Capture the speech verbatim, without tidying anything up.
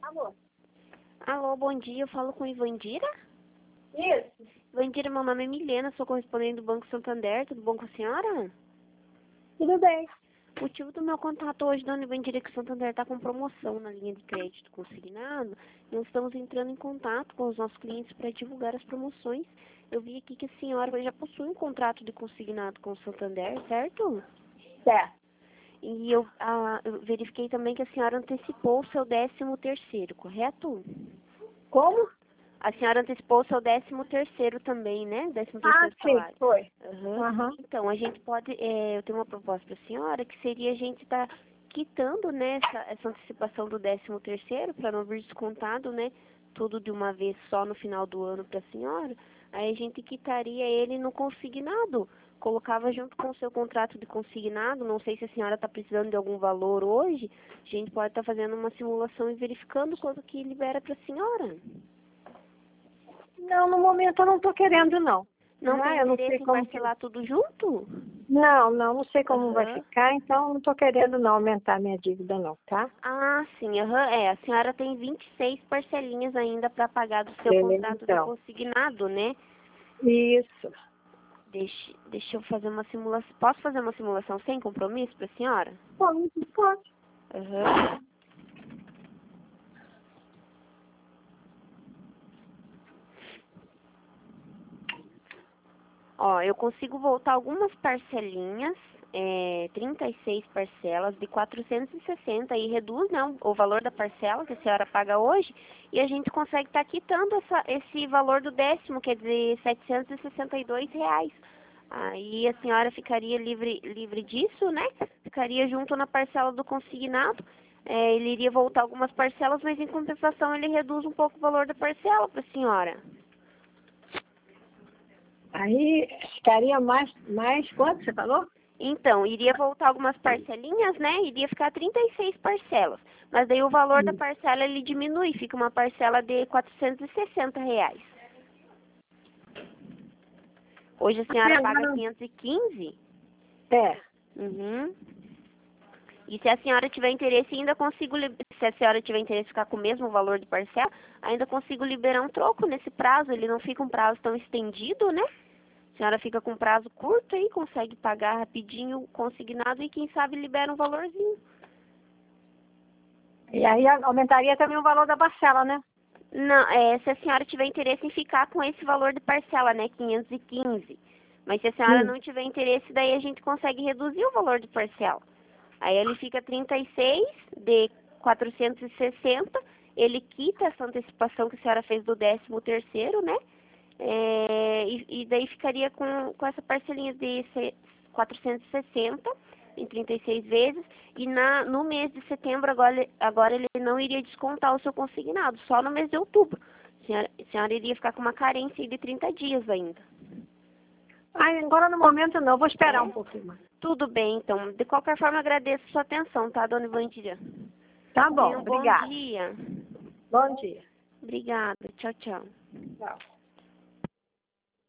Alô? Alô, bom dia. Eu falo com Ivandira? Isso. Ivandira, meu nome é Milena, sou correspondente do Banco Santander. Tudo bom com a senhora? Tudo bem. O motivo do meu contato hoje, dona Ivandira, é que o Santander está com promoção na linha de crédito consignado. Nós estamos entrando em contato com os nossos clientes para divulgar as promoções. Eu vi aqui que a senhora já possui um contrato de consignado com o Santander, certo? Certo. E eu, ah, eu verifiquei também que a senhora antecipou o seu décimo terceiro, correto? Como? A senhora antecipou o seu décimo terceiro também, né? Décimo Ah, terceiro sim, salário. foi. Aham. Aham. Então, a gente pode, é, eu tenho uma proposta para a senhora, que seria a gente estar quitando, né, essa, essa antecipação do décimo terceiro, para não vir descontado, né, tudo de uma vez só no final do ano para a senhora. Aí a gente quitaria ele no consignado, colocava junto com o seu contrato de consignado. Não sei se a senhora está precisando de algum valor hoje, a gente pode estar fazendo uma simulação e verificando quanto que libera para a senhora. Não, no momento eu não estou querendo, não. Não Ah, tem eu não interesse sei em como que... parcelar tudo junto? Não, não, não sei como vai Aham. ficar, então não estou querendo não aumentar minha dívida, não, tá? Ah, sim, aham, é. A senhora tem vinte e seis parcelinhas ainda para pagar do seu É, contrato de então. consignado, né? Isso. Deixa, deixa eu fazer uma simulação. Posso fazer uma simulação sem compromisso para a senhora? Pode, pode. Aham. Ó, eu consigo voltar algumas parcelinhas, é, trinta e seis parcelas de quatrocentos e sessenta e reduz, né, o valor da parcela que a senhora paga hoje, e a gente consegue estar quitando essa, esse valor do décimo, quer dizer, setecentos e sessenta e dois reais. Aí a senhora ficaria livre, livre disso, né? Ficaria junto na parcela do consignado. É, ele iria voltar algumas parcelas, mas em compensação ele reduz um pouco o valor da parcela para a senhora. Aí ficaria mais, mais quanto você falou? Então, iria voltar algumas parcelinhas, né? Iria ficar trinta e seis parcelas. Mas daí o valor da Hum. parcela ele diminui, fica uma parcela de quatrocentos e sessenta reais. Hoje a senhora paga quinhentos e quinze? É. Uhum. E se a senhora tiver interesse, ainda consigo, li- se a senhora tiver interesse em ficar com o mesmo valor de parcela, ainda consigo liberar um troco nesse prazo. Ele não fica um prazo tão estendido, né? A senhora fica com prazo curto aí, consegue pagar rapidinho consignado e quem sabe libera um valorzinho. E aí aumentaria também o valor da parcela, né? Não, é, se a senhora tiver interesse em ficar com esse valor de parcela, né, quinhentos e quinze. Mas se a senhora Hum. não tiver interesse, daí a gente consegue reduzir o valor de parcela. Aí ele fica trinta e seis de quatrocentos e sessenta, ele quita essa antecipação que a senhora fez do décimo terceiro, né? É, e, e daí ficaria com, com essa parcelinha de se- quatrocentos e sessenta em trinta e seis vezes. E na, no mês de setembro, agora, agora ele não iria descontar o seu consignado, só no mês de outubro. A senhora, a senhora iria ficar com uma carência de trinta dias ainda. Ah, agora no momento não, vou esperar um É? pouquinho mais. Tudo bem, então. De qualquer forma, agradeço a sua atenção, tá, dona Ivandira? Tá Tenha bom, um bom obrigada. dia. Bom dia. Obrigada. Tchau, tchau. Tchau.